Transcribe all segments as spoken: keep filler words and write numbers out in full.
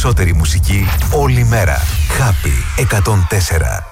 περισσότερη μουσική όλη μέρα. Happy εκατόν τέσσερα.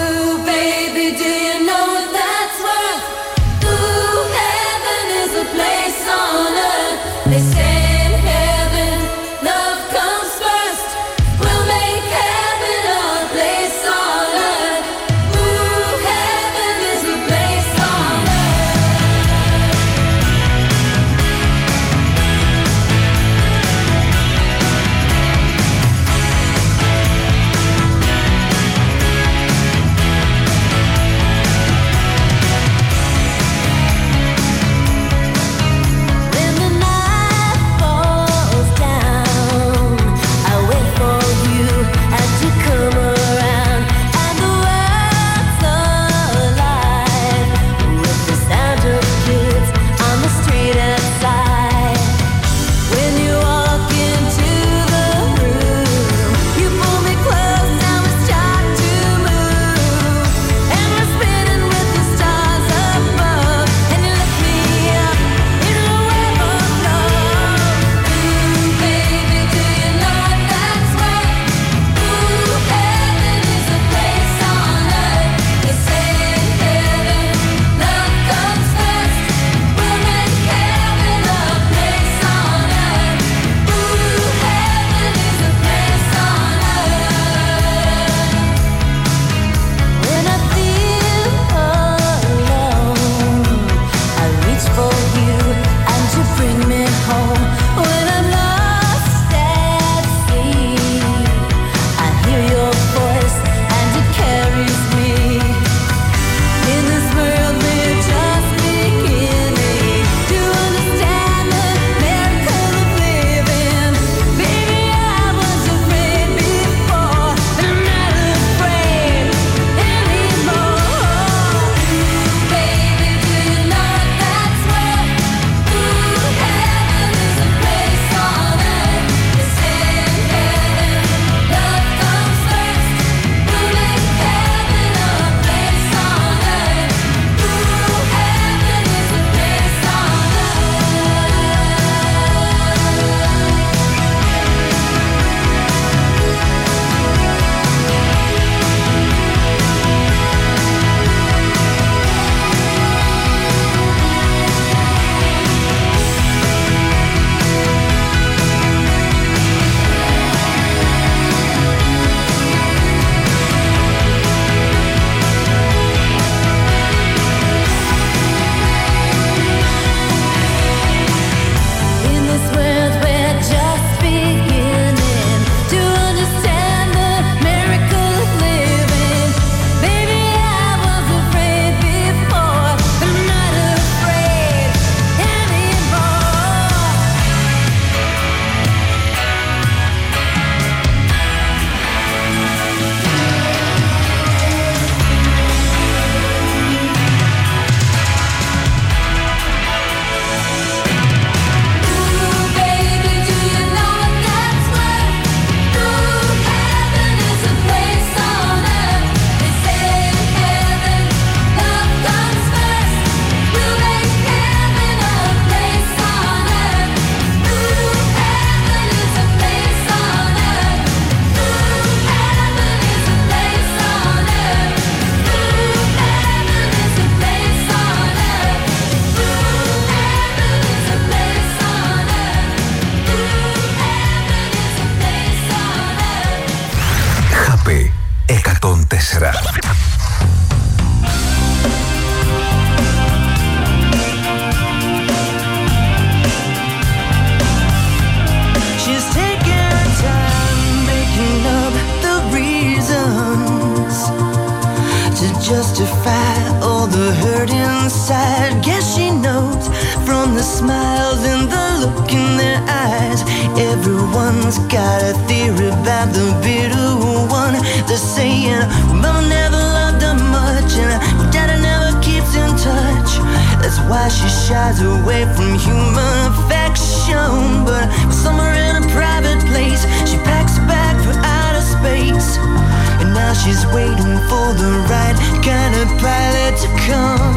Justify all the hurt inside. Guess she knows from the smiles and the look in their eyes. Everyone's got a theory about the bitter one. They're saying mama never loved her much and daddy never keeps in touch. That's why she shies away from human affection. But somewhere in a private place, she packs a bag for outer space. And now she's waiting for the right kind of pilot to come.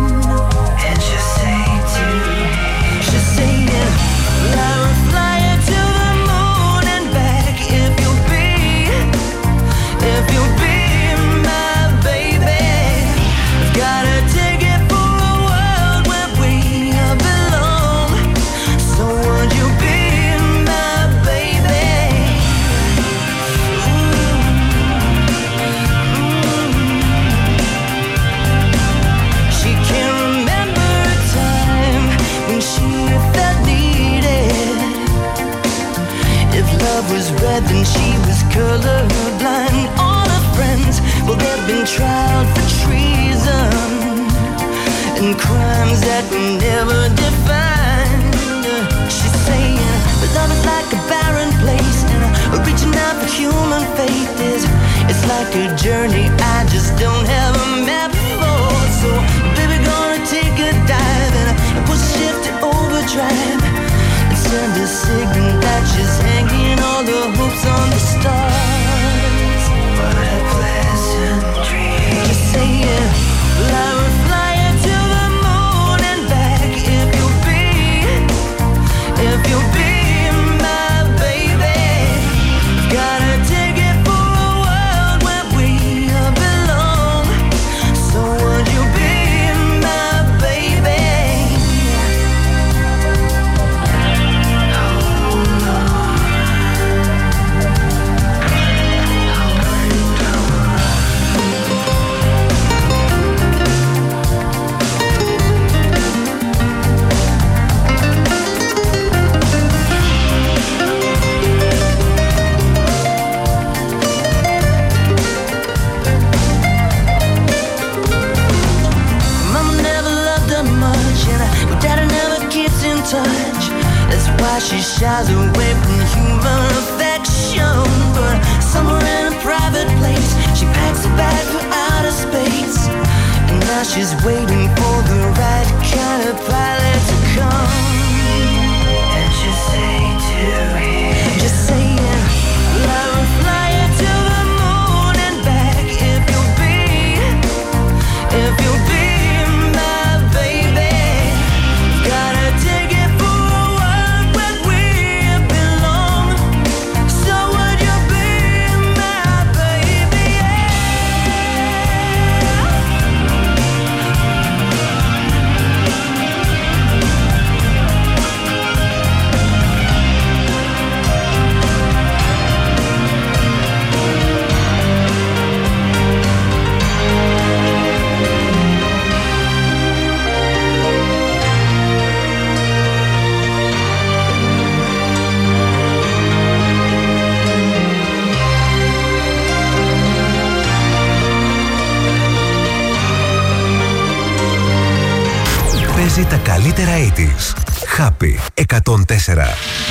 And she'll say to me, she'll say, yeah, well, I will fly her to the moon and back if and crimes that we never defined. She's saying love is like a barren place, and reaching out for human faith is it's like a journey I just don't have a map for. So baby, gonna take a dive and push shift to overdrive and send a signal that she's hanging all the hopes on the stars. What a pleasant dream. Just saying, I will fly to the moon and back if you'll be, if you'll be. Touch. That's why she shies away from human affection. But somewhere in a private place, she packs a bag for outer space. And now she's waiting for the right kind of pilot to come. And just say to him, just saying, I will fly you to the moon and back if you'll be, if you'll be. Παίζει τα καλύτερα ογδόντα. Happy εκατόν τέσσερα.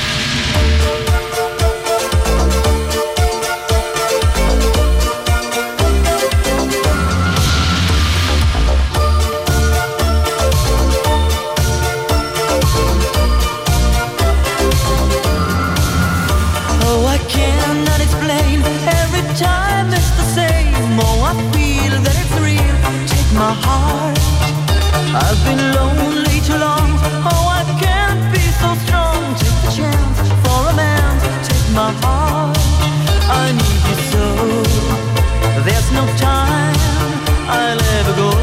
Oh, I cannot explain. Every time it's the same. Oh, I feel that it's real. Take my heart. I've been lonely too long. Oh, I can't be so strong. Take the chance for a man. Take my heart. I need you so. There's no time I'll ever go.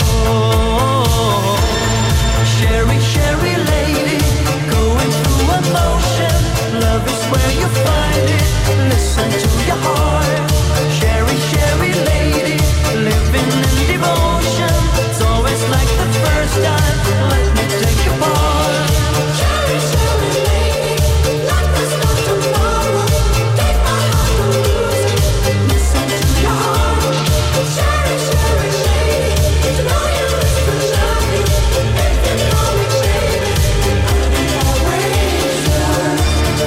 Sherry, Sherry lady, going through emotion. Love is where you find it. Listen to your heart. Sherry, Sherry lady, living in devotion. It's always like the first time. Let me take your part. Sherry, Sherry lady, like there's no tomorrow. Take my heart and lose it. Listen to your heart. Sherry, Sherry lady, to know you is to love me. If you know me, baby, I'll be always yours.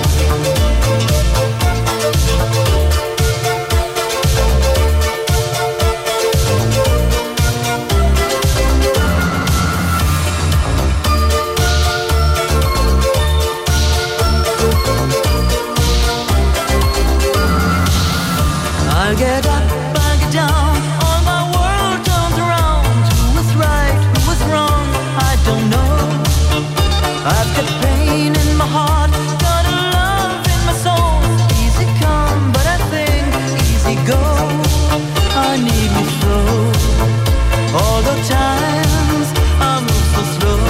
I get up, I get down, all my world turns around. Who was right, who was wrong, I don't know. I've got pain in my heart, got a love in my soul. Easy come, but I think easy go. I need you so. All the times I move so slow.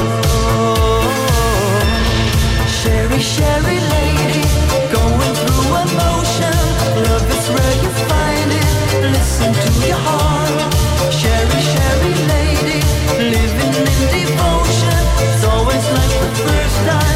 Sherry, Sherry lady, going through emotion. Love is where you find it. Listen to your heart. Sherry, Sherry lady, living in devotion. It's always like the first time.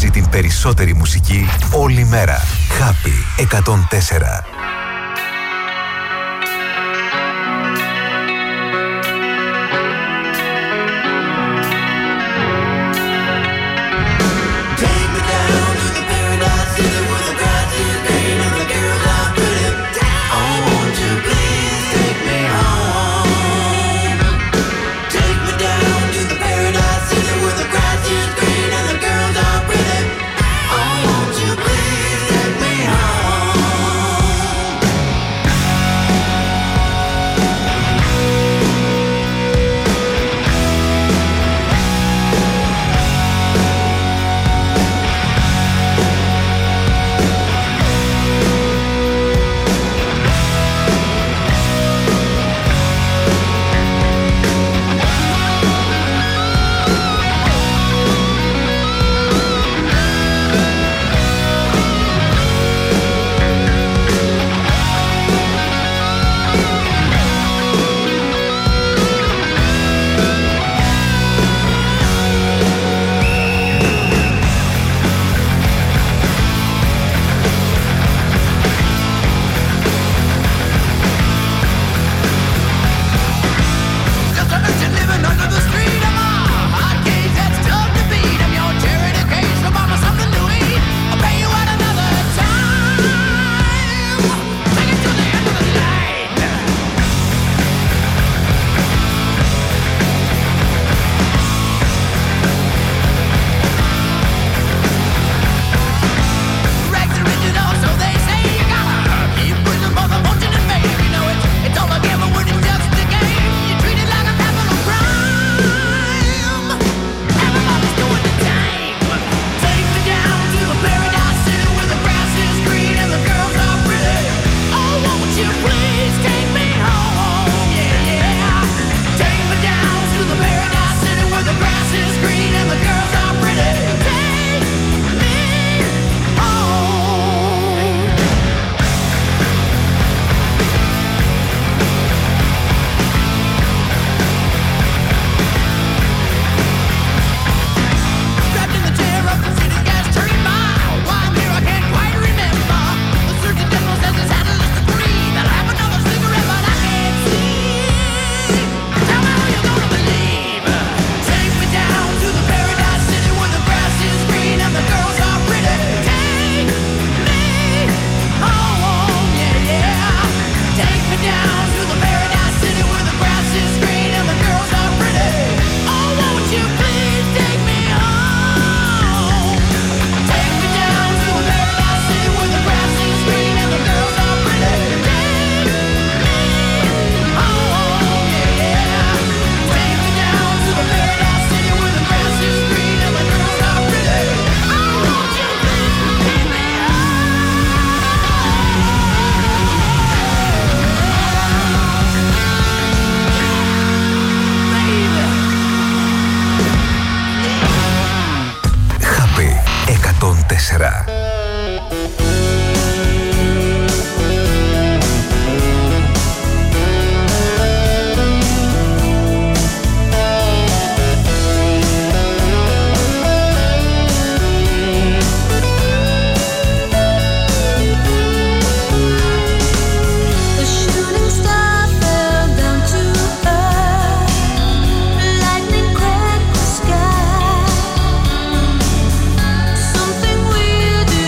παίζει την περισσότερη μουσική όλη μέρα. Happy εκατόν τέσσερα. Something weird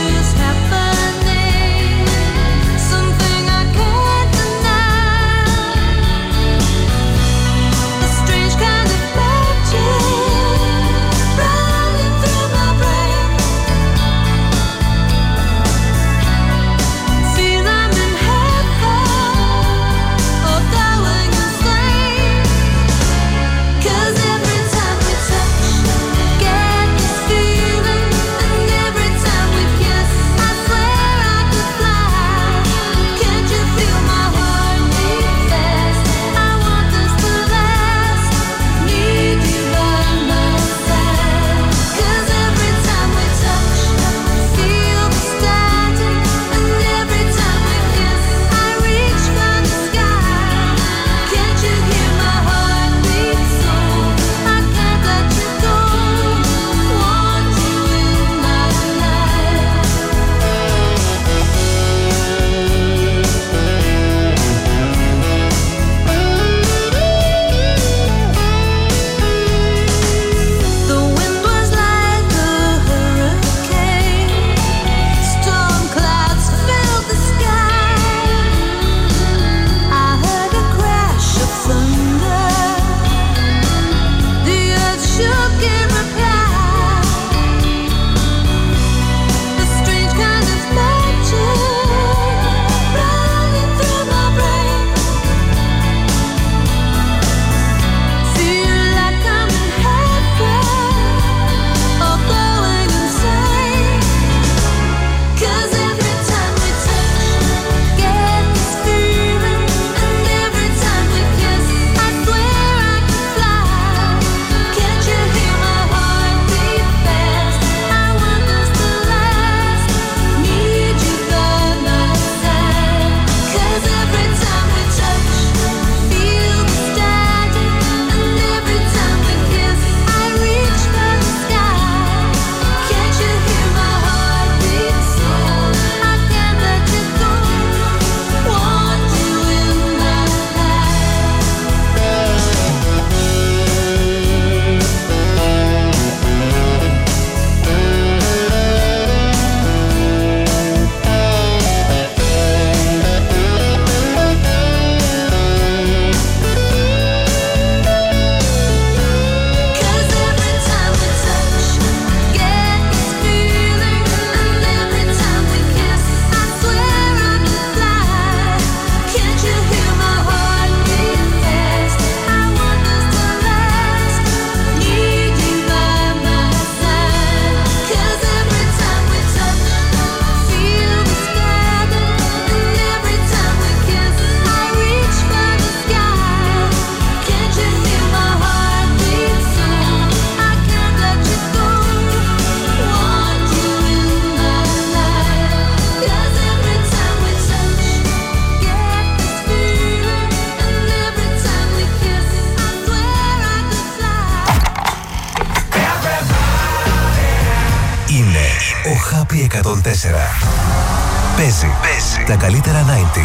εκατόν τέσσερα. Παίζει, παίζει τα καλύτερα ενενήντα.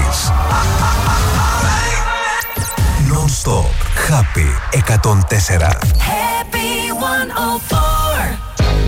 Non-stop. Happy εκατόν τέσσερα. Happy εκατόν τέσσερα.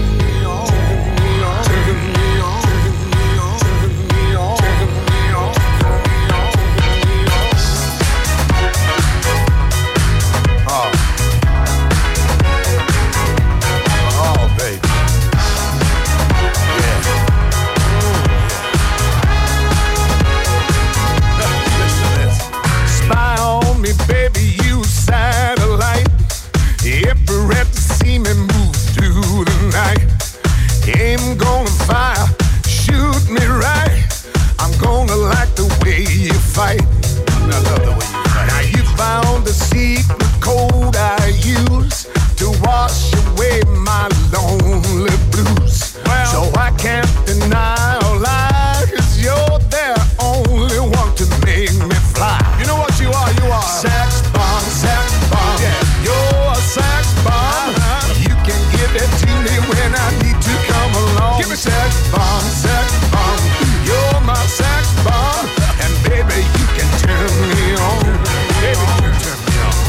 Aim gonna fire, shoot me right. I'm gonna like the way you fight. I love the way you fight. Now you found the secret code I use to wash away my lonely blues. Well, so I can't deny or lie, 'cause you're the only one to make me fly. You know what you are? You are sex bomb, sex bomb. Yeah, you're a sex bomb. Uh-huh. You can give it to me when I need to come along. Give me sex bomb, sex bomb. You're my sex bomb, and baby you can turn me on. Baby you can turn me on.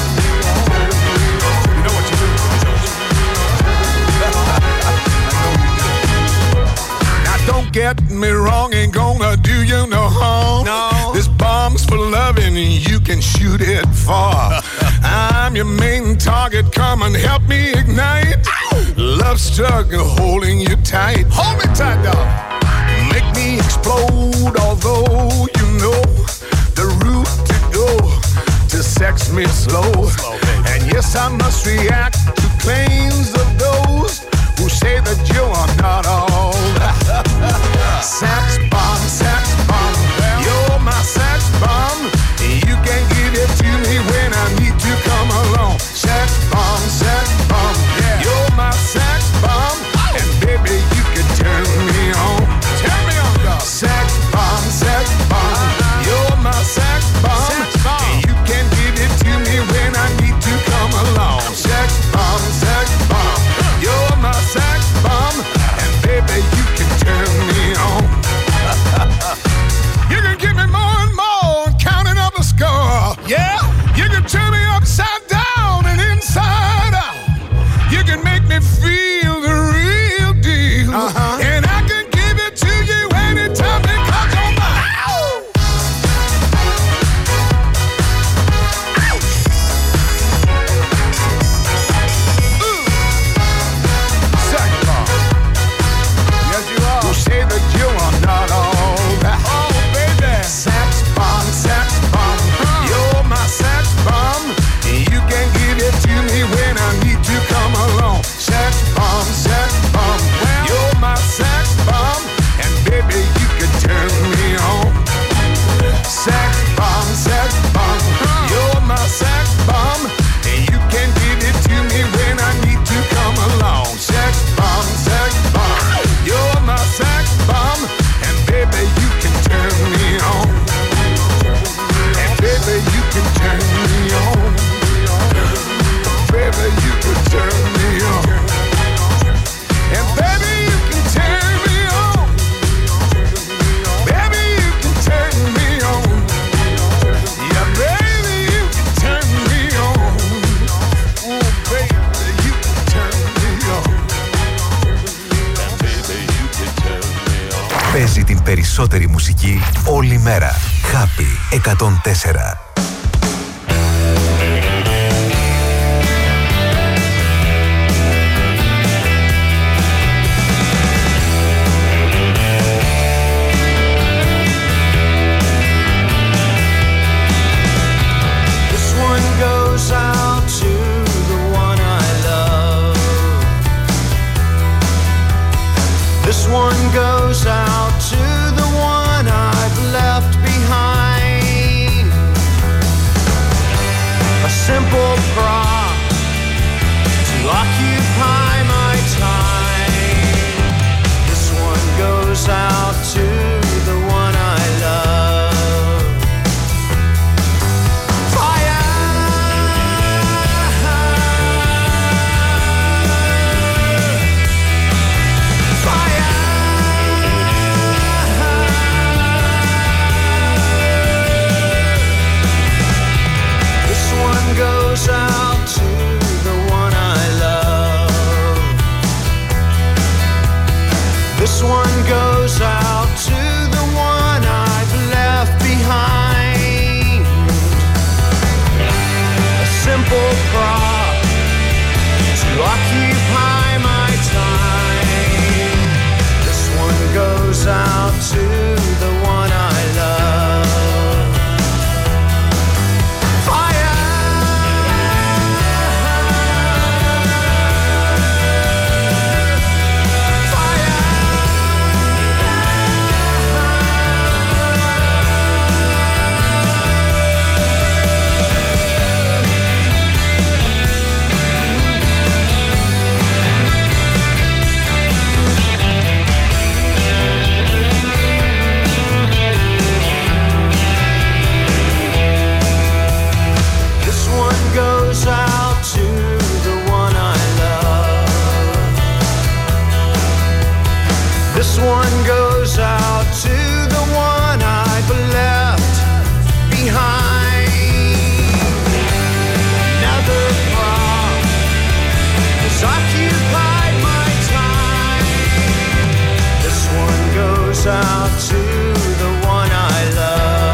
You know what you do? I know you do. Now don't get me wrong, ain't gonna do you no harm. No. This bomb's for loving, and you can shoot it far. I'm your main target, come and help me ignite. Love struggle holding you tight. Hold me tight, dog. Make me explode, although you know the route to go to sex me slow. slow and yes, I must react to claims of those who say that you are not all. Sex bomb, sex bomb. Well, you're my sex bomb. You can give it to me when I need to come along. Sex bomb, sex bomb. Yeah. You're my sex bomb, and baby you can turn me on. Turn me on, dog. Sex bomb, sex bomb. Uh-huh. You're my sex bomb. Sex bomb. And you can give it to me when I need to come along. Sex bomb, sex bomb. You're my sex bomb, and baby you can turn me on. You can give me more and more, counting up a score. Yeah, you can turn me upside down and inside out. You can make me feel the real deal. Uh-huh. And I can give it to you anytime because you're mine. Ooh. Sex bomb. Yes, you are. Who say that you are not all that? Oh, baby. Sex bomb, sex bomb. Huh. You're my sex bomb. You can give it to me when I need to come along. Sex bomb, sex bomb. Well, you're my sex bomb, and baby you can turn me on. Sex bomb, sex bomb. Huh. You're my sex bomb, and you can give it to me when I need to come along. Sex bomb, sex bomb. You're my sex bomb, and baby you can turn me on. And baby you can turn me on. Baby you can turn me on. And baby you can turn me on. Baby you can turn me on. Yeah, baby you can turn me on. Oh baby you can turn me on. And baby you can turn me on. Παίζει την περισσότερη μουσική όλη μέρα. Happy εκατόν τέσσερα. This one goes out to the one I've left behind. A simple prop to occupy my time. This one goes out to the one I love. Fire! Fire! double prop to occupy my time. This one goes out to the one I love. Goes out to the one I love. This one goes out to the one I've left behind. Another prop has occupied my time. This one goes out to the one I love.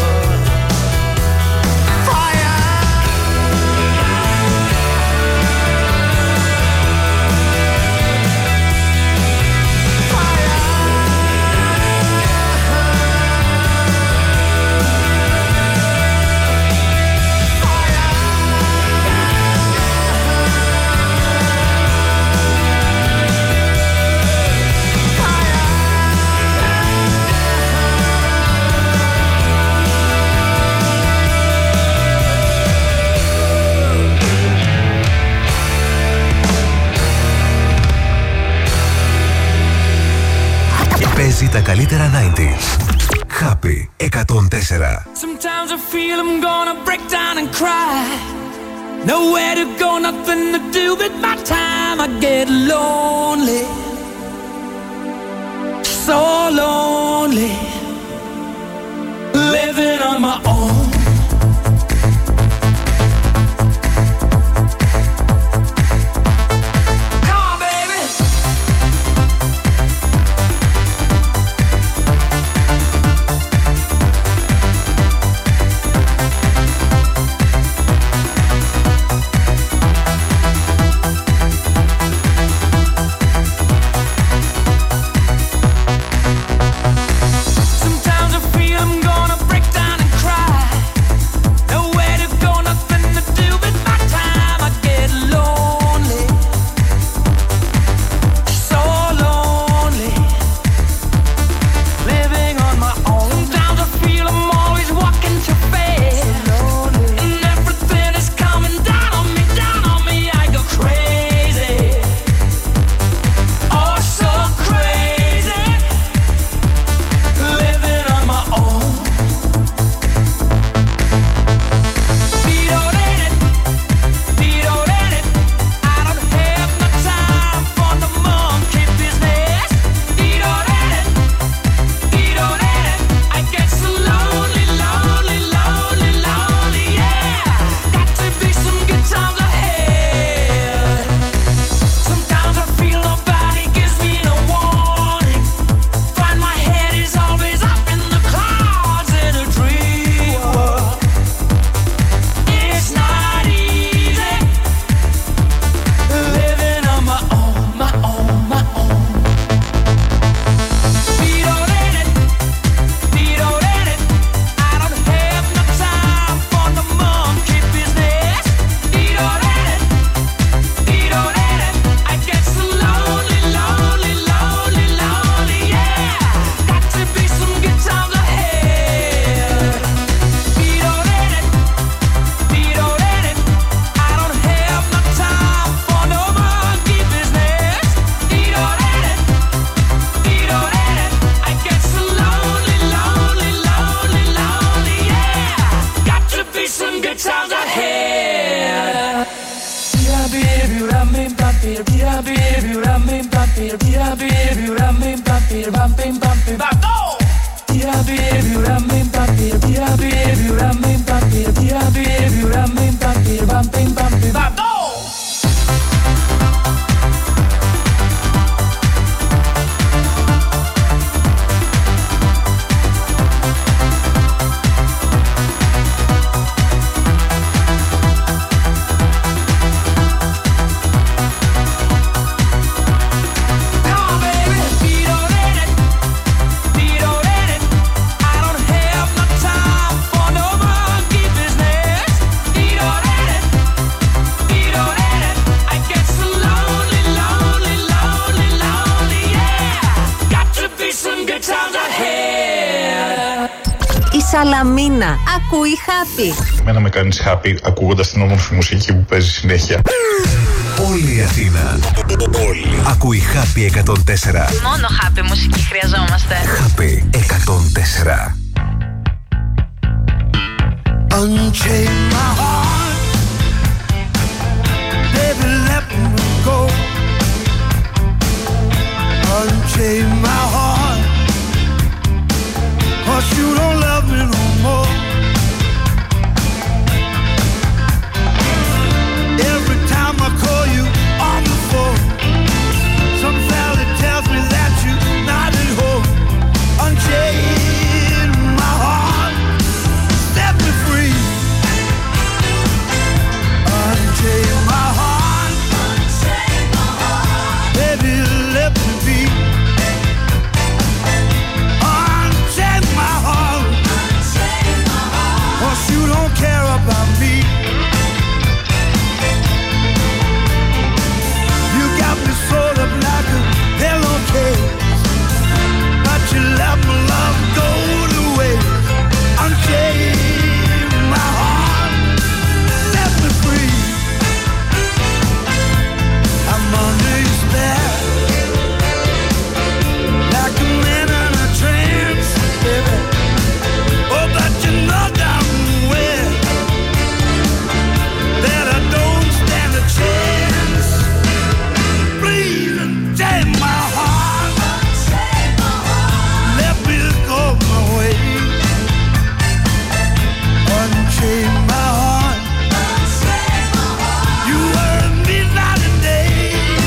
Παίζει τα καλύτερα ενενήντα. Happy εκατόν τέσσερα. Sometimes I feel I'm gonna break down and cry. Nowhere to go, nothing to do but my time. I get lonely, so lonely, living on my own. Sometimes I feel I'm gonna break down and cry. Nowhere to go, nothing to do but my time. I get lonely, so lonely, living on my own. Sometimes I feel I'm always walking too fast, and everything is coming down on me, down on me. I go crazy, oh so crazy, living on my own. Beat-o-let-it, beat-o-let-it, I don't have no time for the monkey business. Beat-o-let-it, beat-o-let-it, I get so lonely, lonely, lonely, lonely, yeah. Got to be some good times ahead. Sometimes I feel nobody gives me no warning. Find my head is always up in the clouds in a dream world. It's not easy living on my own, my own, my own. Beat-o-let-it, beat-o-let-it, I don't have no time for the monkey business. Beat-o-let-it, beat-o-let-it, I get so lonely, lonely, lonely, lonely, yeah. Got to be some good times ahead. Beat-o-let-it, beat-o-let-it, I don't have no time for no monkey business. Beat-o-let-it, beat-o-let-it, I get so lonely, lonely, lonely, lonely, yeah. Got to be some good times ahead. Σαλαμίνα. Ακούει Happy. Εμένα με κάνεις happy ακούγοντας την όμορφη μουσική που παίζει συνέχεια. Όλη η Αθήνα. Όλη. Ακούει Happy εκατόν τέσσερα. Μόνο Happy μουσική χρειαζόμαστε. Happy εκατόν τέσσερα. Unchain my heart, baby, let me go. Unchain my heart, 'cause you don't love me no more. Every time I call you on the phone, some fella tells me that you're not at home. Unchain my heart, set me free. Unchain my heart, unchain my heart, baby, let me be. Unchain my heart, unchain my heart, 'cause you don't care about me. You got me sewed up like a pillowcase, but you let my love go to waste. Unchain my heart, set me free. I'm under your spell, like a man in a trance, baby. Oh, but you know damn well that I don't stand a chance. Please unchain my heart, unchain my heart, let me go my way. Unchain my heart, unchain my heart, you were me night and day.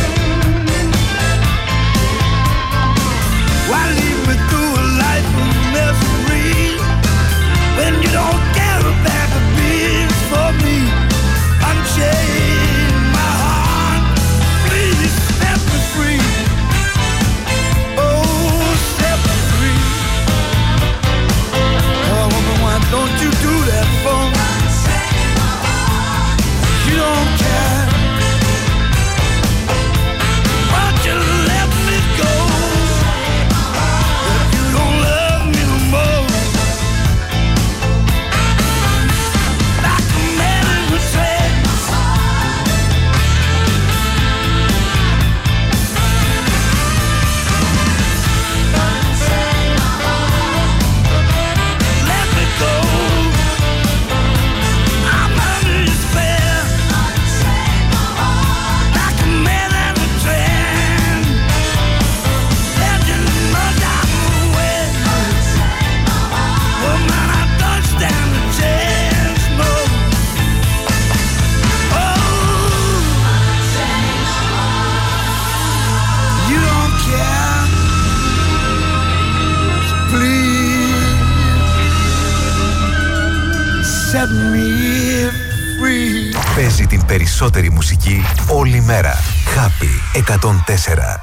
Why lead me through a life of misery when you don't care about the beats for me? Unchain my heart, please set me free. Oh, set me free. Oh, woman, why don't you do that for me? You don't care. Why'd you let me go? If you don't love me no more. Like a man in a trance. Let me go. I'm under your spell. Like a man in a trance. Let you know I'm away. Oh man, I don't stand a chance, no. Oh, you don't care. So please set me free. Παίζει την περισσότερη μουσική όλη μέρα. Happy εκατόν τέσσερα.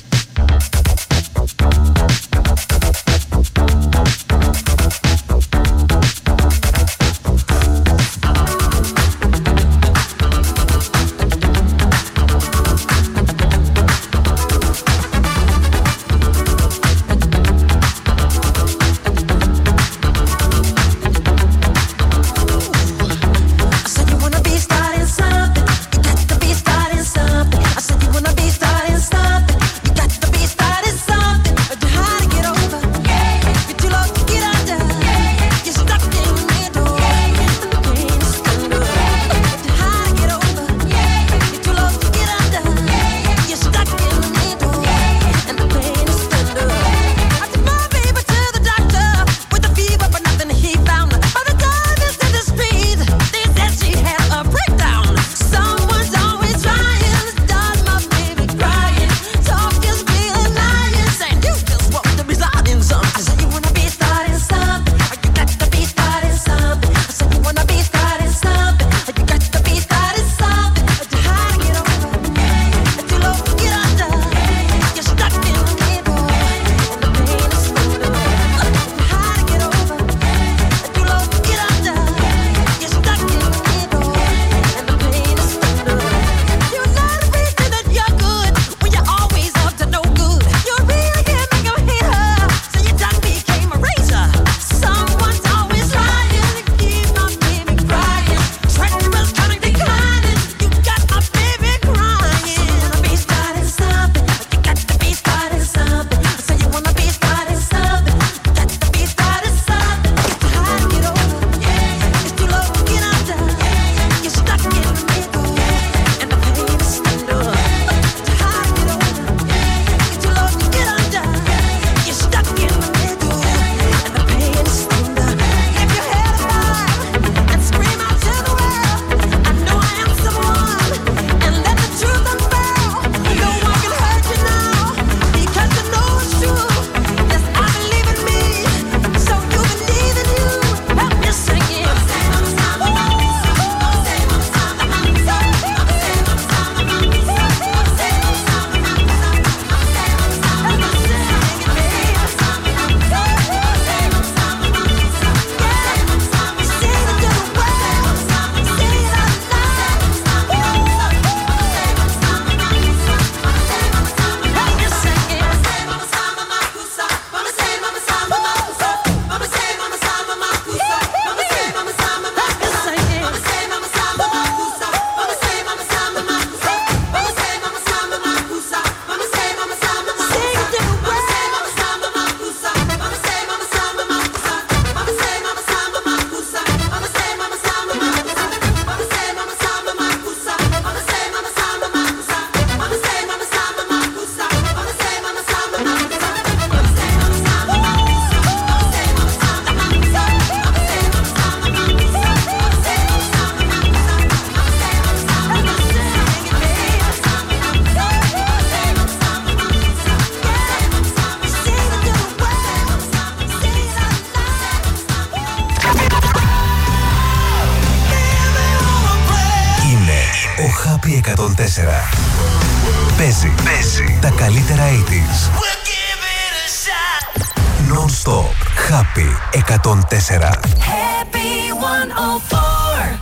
I said you wanna be starting something. You got to be starting something. I said you wanna be starting something. Happy εκατόν τέσσερα. Παίζει, παίζει τα καλύτερα ογδόντα. Non-stop. Happy εκατόν τέσσερα. Happy εκατόν τέσσερα.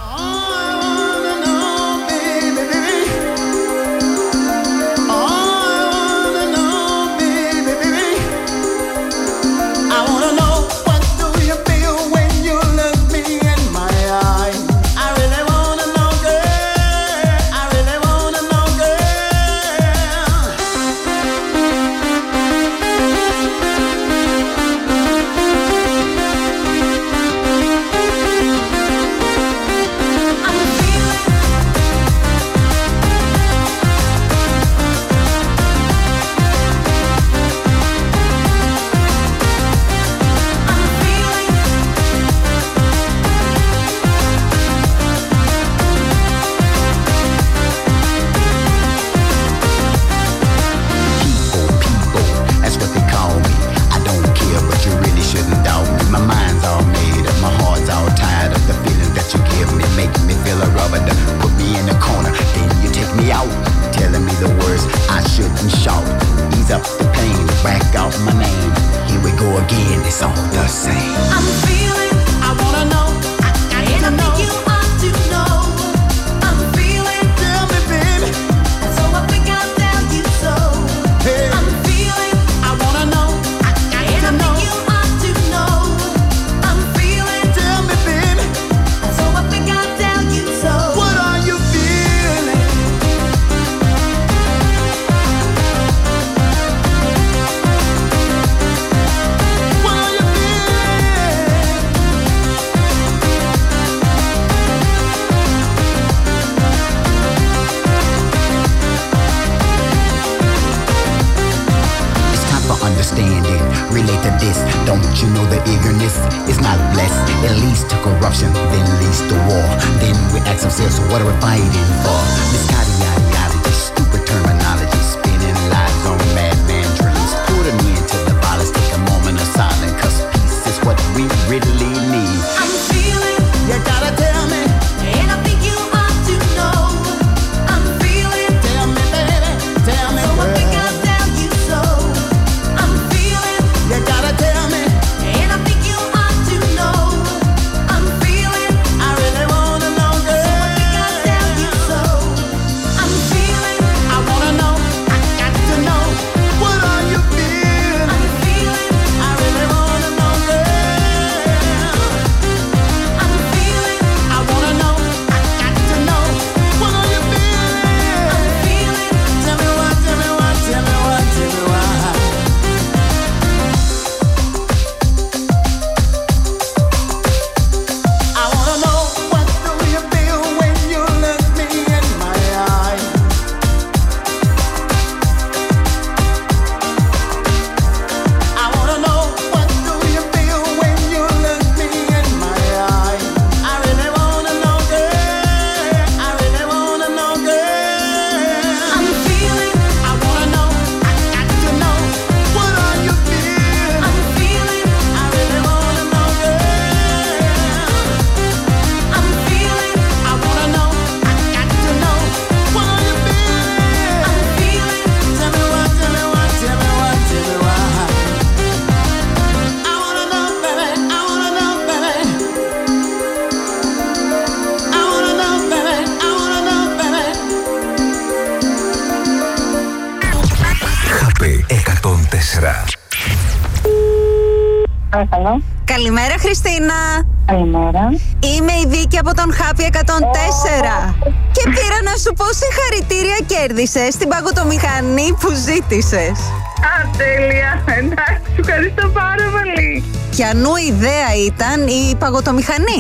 Παρακαλώ. Καλημέρα Χριστίνα. Καλημέρα. Είμαι η Βίκη από τον Happy εκατόν τέσσερα. Oh. Και πήρα να σου πω συγχαρητήρια, κέρδισες την παγωτομηχανή που ζήτησες. Α, τέλεια. Εντάξει, σου ευχαριστώ πάρα πολύ. Ποιανού ιδέα ήταν η παγωτομηχανή?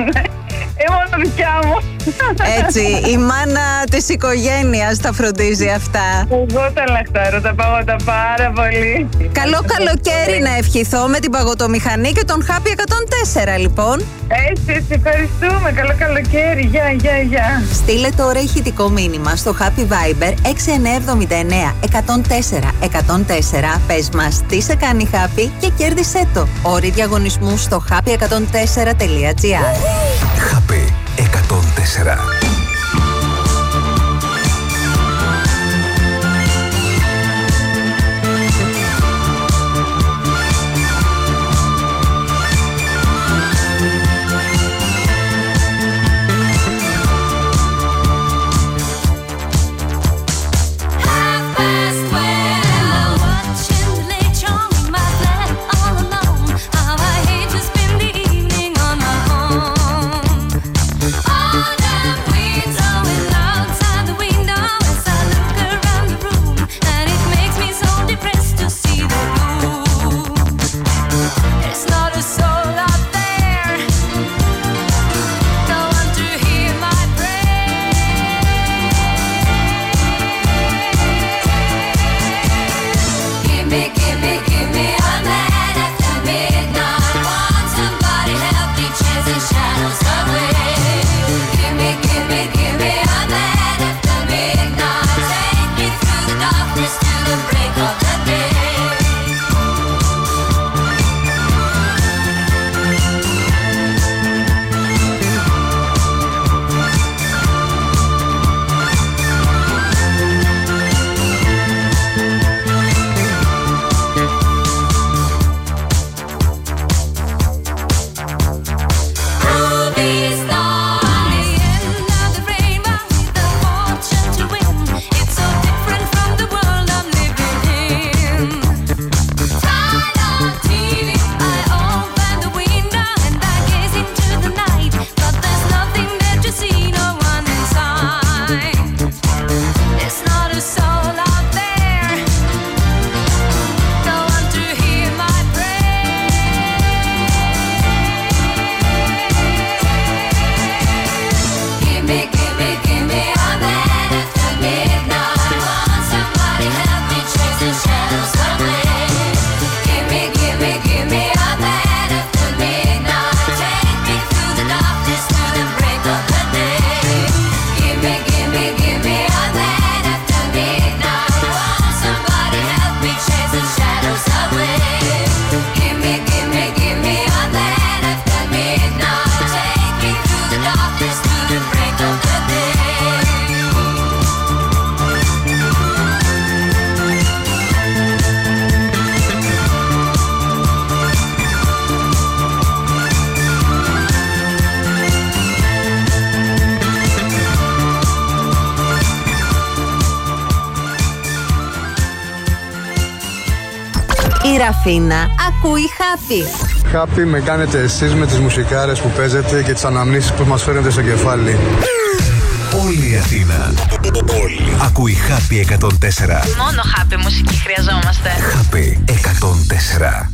Ε, μόνο δικιά μου. Έτσι, η μάνα της οικογένειας τα φροντίζει αυτά. Εγώ τα λαχτάρω, τα παγώτα πάρα πολύ. Καλό καλοκαίρι να ευχηθώ με την παγωτομηχανή και τον Happy εκατόν τέσσερα λοιπόν. Έτσι, έτσι, ευχαριστούμε. Καλό καλοκαίρι. Γεια, γεια, γεια. Στείλε τώρα ηχητικό μήνυμα στο Happy Viber έξι εννιά εβδομήντα εννέα εκατόν τέσσερα εκατόν τέσσερα. Πες μας τι σε κάνει Happy και κέρδισέ το. Όροι διαγωνισμού στο happy εκατόν τέσσερα τελεία τζι άρ. Happy εκατόν τέσσερα. Η Ραφίνα ακούει Happy. Happy με κάνετε εσείς με τις μουσικάρες που παίζετε και τις αναμνήσεις που μας φέρνετε στο κεφάλι. Όλη η Αθήνα. Όλη. Ακούει Happy εκατόν τέσσερα. Μόνο Happy μουσική χρειαζόμαστε. Happy εκατόν τέσσερα.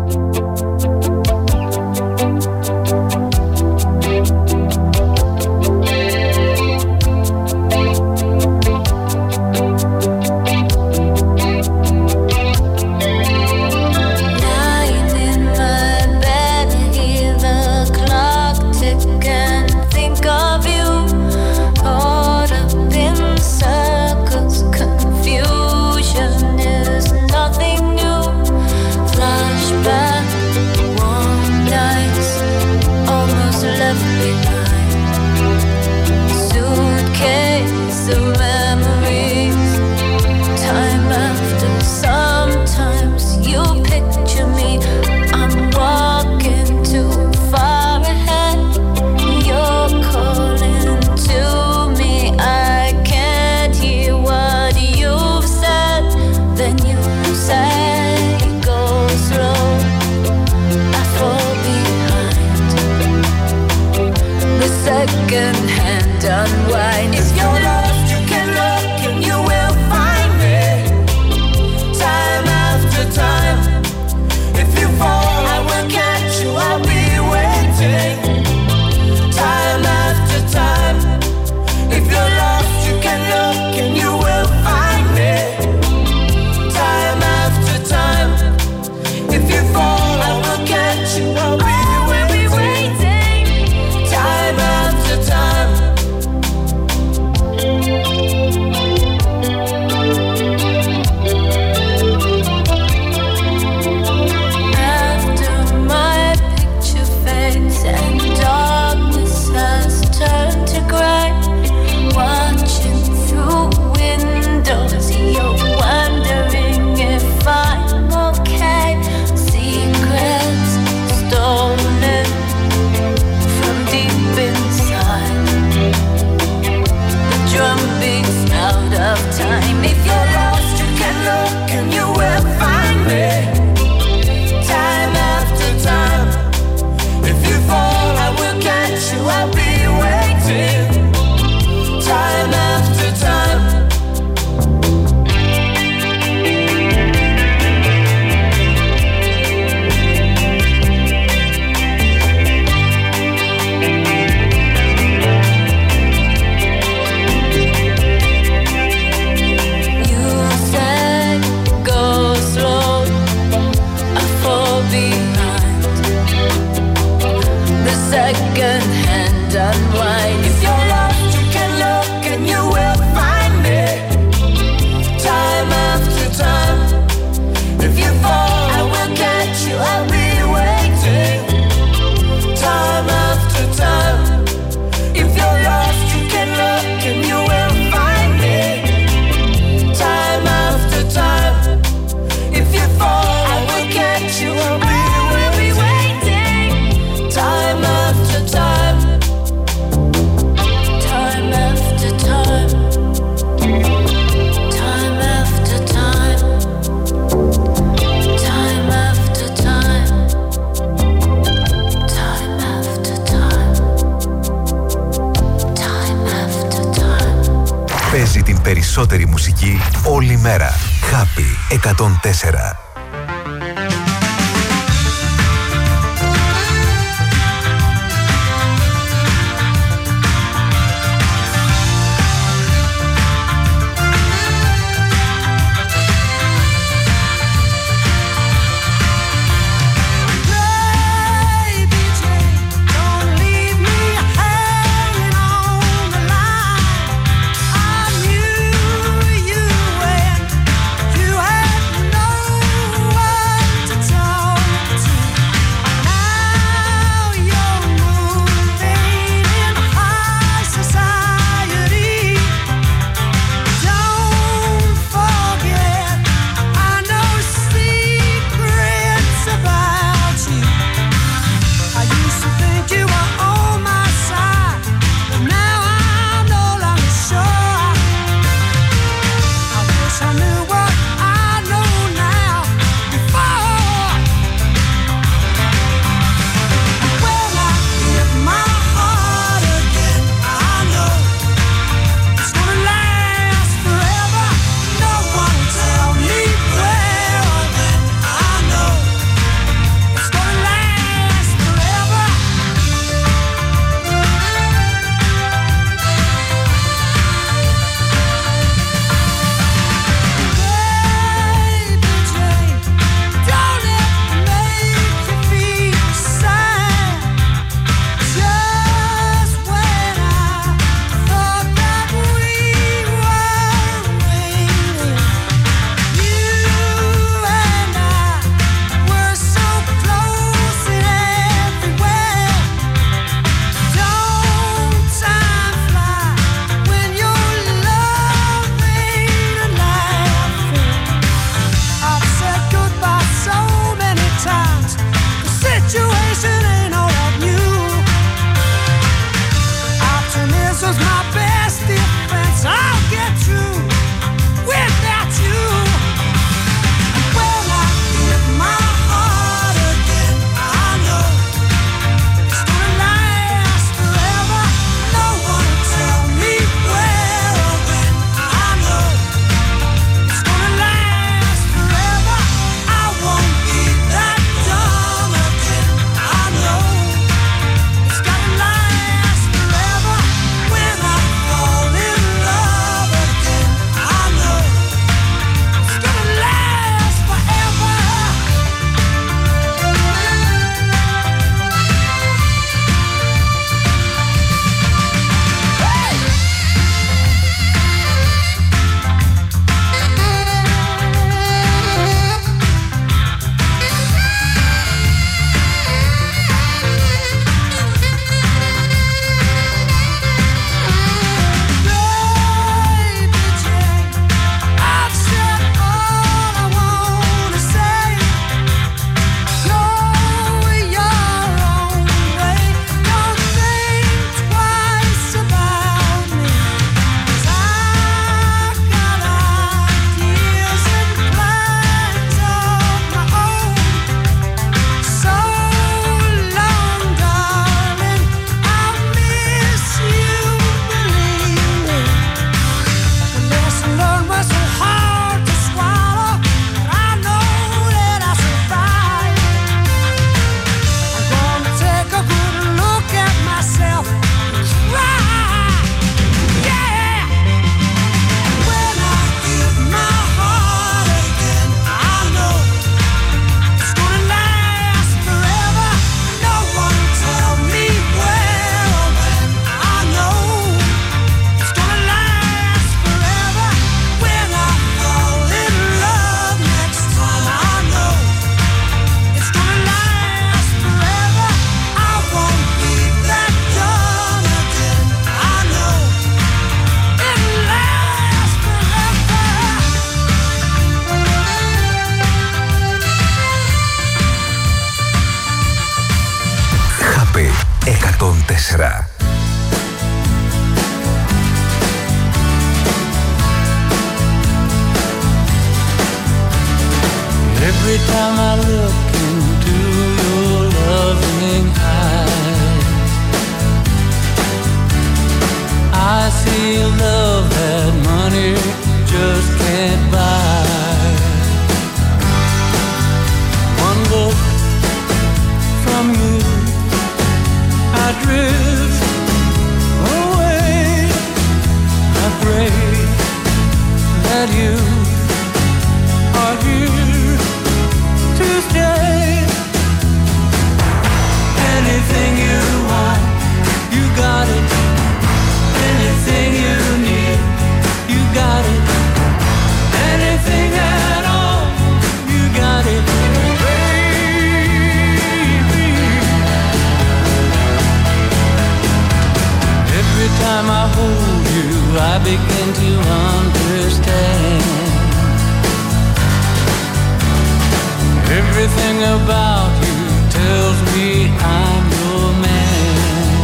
Περισσότερη μουσική όλη μέρα. Happy εκατόν τέσσερα. Don't leave me hanging on the line. τέσσερα. Every time I look into your loving eyes, I see a love that money just can't buy. One look from you, I drift away. I pray that you are here to stay. Anything you want, you got it. Anything you need, you got it. Anything at all, you got it, baby. Every time I hold you, I begin to understand. Everything about you tells me I'm your man.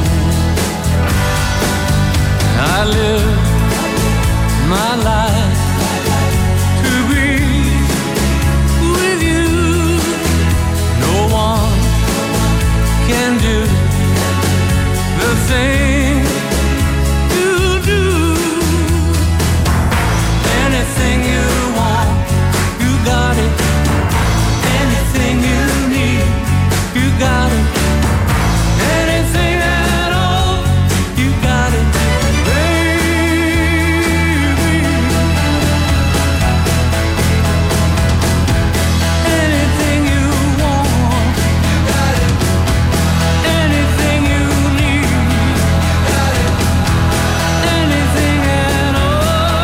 I live my life to be with you. No one can do the thing you do. Anything you want, you got it. Anything you need, you got it. Anything at all, you got it, baby. Anything you want, you got it. Anything you need, you got it. Anything at all.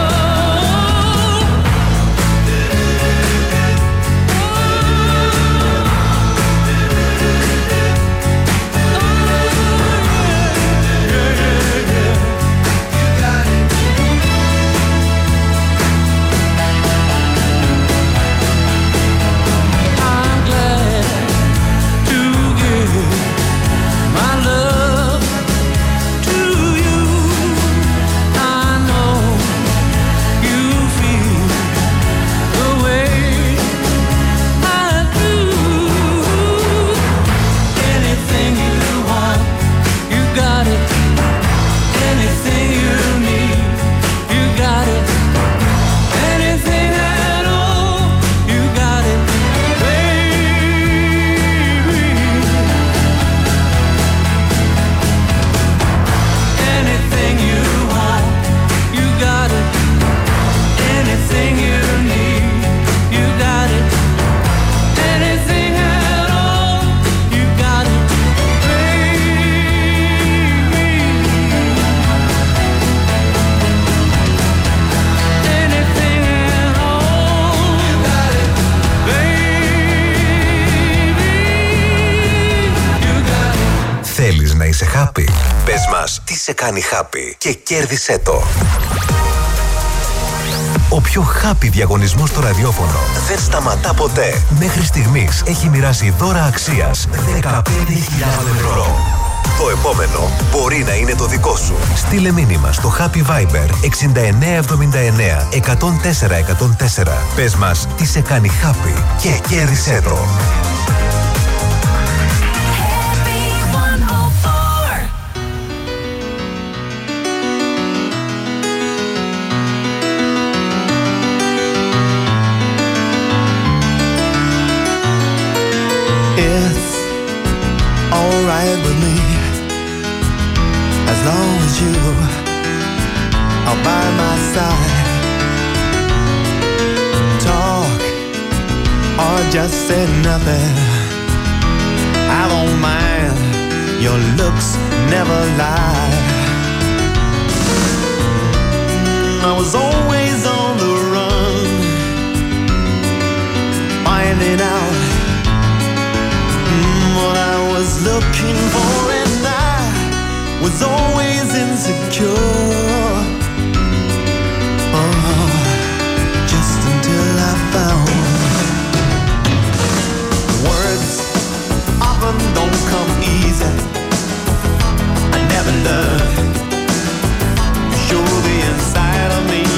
I'm glad to give my love to you. I know you feel the way I do. Anything you want, you got it. Anything you need, you got it. Anything at all, you got it, baby. Anything you want, you got it. Anything you need, you got it. Anything at all, you got it, baby. Anything at all, you got it, baby. You got it. Θέλεις να είσαι happy? Πες μας τι σε κάνει happy και κέρδισέ το. Ο πιο happy διαγωνισμός στο ραδιόφωνο δεν σταματά ποτέ. Μέχρι στιγμής έχει μοιράσει δώρα αξίας δεκαπέντε χιλιάδες ευρώ. Το επόμενο μπορεί να είναι το δικό σου. Στείλε μήνυμα στο Happy Viber εξήντα εννέα εβδομήντα εννέα εκατόν τέσσερα εκατόν τέσσερα. Πες μας τι σε κάνει happy και κέρδισέ το. It's alright with me as long as you are by my side. Talk or just say nothing, I don't mind, your looks never lie. I was always on the run, finding out what I was looking for, and I was always insecure.